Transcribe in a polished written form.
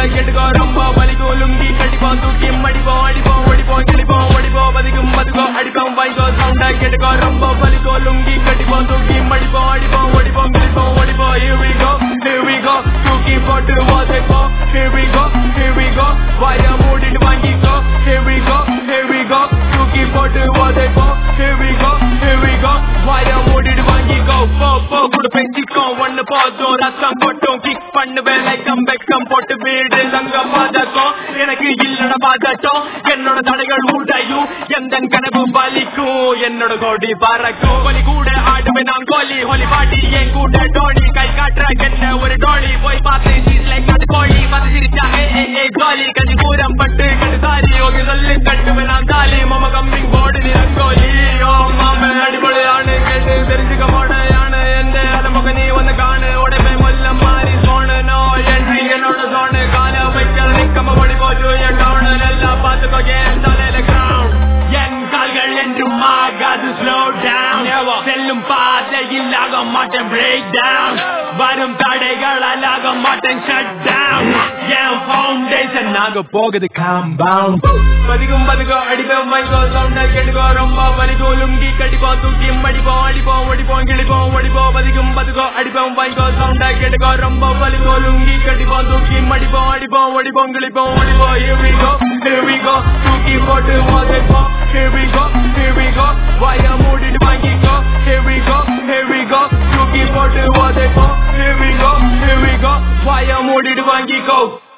கேட்டுக்கோ ரொம்ப வலிக்கும் லுங்கி கட்டிப்போம் தூக்கி மடிப்போம் அடிப்போம் ஓடிப்போம் கிளிப்போம் ஓடிப்போம் பதிக்கும் பதுக்கோ அடிப்போம் வாய்க்கோ சவுண்டா கேட்டுக்கோ ரொம்ப வலிக்கும் லுங்கி கட்டிப்போம் தூக்கி மடிப்போம் அடிப்போம் ஓடிப்போம் கிளிப்போம் ஓடிப்போம் here we go தூக்கி போட்டு ஓதைப்போம் here we go வாய மூடிட்டு வாங்கிக்கோ here we go தூக்கி போட்டு ஓதைப்போம் here we go வாய மூடிட்டு வாங்கிக்கோ போ கூட பேசிக்கோ ஒன்னு போதும் ரசம் போட்டும் கிக் பண்ணுவேன் லைக்கம் வெக்கம் போட்டு வீடு தங்க பாதக்கும் எனக்கு இல்லட பாதட்டும் என்னோட தடைகள் ஊட்டையும் எந்த கனவு பலிக்கும் என்னோட கோடி பறக்கும் ஒலி கூட ஆடுவேன் நான் கோலி ஹோலி பாட்டி என் கூட டோனி கை காட்டுற என்ன ஒரு டோனி போய் பார்த்தேன் அது கோழி பார்த்து சிரிச்சா கோலி கஞ்சி பூரம் பட்டு கண்டு சாரி ஓகே சொல்லு கட்டுவேன் நான் தாலி மாமா கம்மிங் போடு நிறங்கோலி ஓ மாம அடிபொழியானு கேட்டு தெரிஞ்சுக்க போடையான எந்த அலமுக நீ வந்து காணு உடம்பை மொல்ல மாறி சோனு நோ என்ட்ரி என்னோட சோனு கால வைக்கிற நிக்கம ஓடி போச்சு என் டவுனு நல்லா பார்த்துக்கோ என் தலையில கிரவுண்ட் என் கால்கள் என்றும் ஆகாது ஸ்லோ டவுன் செல்லும் பாதையில் ஆக மாட்டேன் பிரேக் டவுன் வரும் தடைகளால் ஆக மாட்டேன் ஷட் டவுன் என் ஃபவுண்டேஷன் ஆக போகுது காம்பவுண்ட் பதிக்கும் பதுக்கோ அடிப்போம் வைக்கோ சவுண்டா கேட்டுக்கோ ரொம்ப வலிக்கும் லுங்கி கட்டிப்போம் தூக்கி மடிப்போம் அடிப்போம் ஓடிப்போம் கிளிப்போம் ஓடிப்போம் பதிக்கும் பதுக்கோ அடிப்போம் வைக்கோ சவுண்டா கேட்டுக்கோ ரொம்ப வலிக்கும் லுங்கி கட்டிப்போம் தூக்கி மடிப்போம் அடிப்போம் ஓடிப்போம் கிளிப்போம் ஓடிப்போம் here we go தூக்கி போட்டு ஓதைப்போம் here we go வாய மூடிட்டு வாங்கிக்கோ here we go தூக்கி போட்டு ஓதைப்போம் here we go வாய மூடிட்டு வாங்கிக்கோ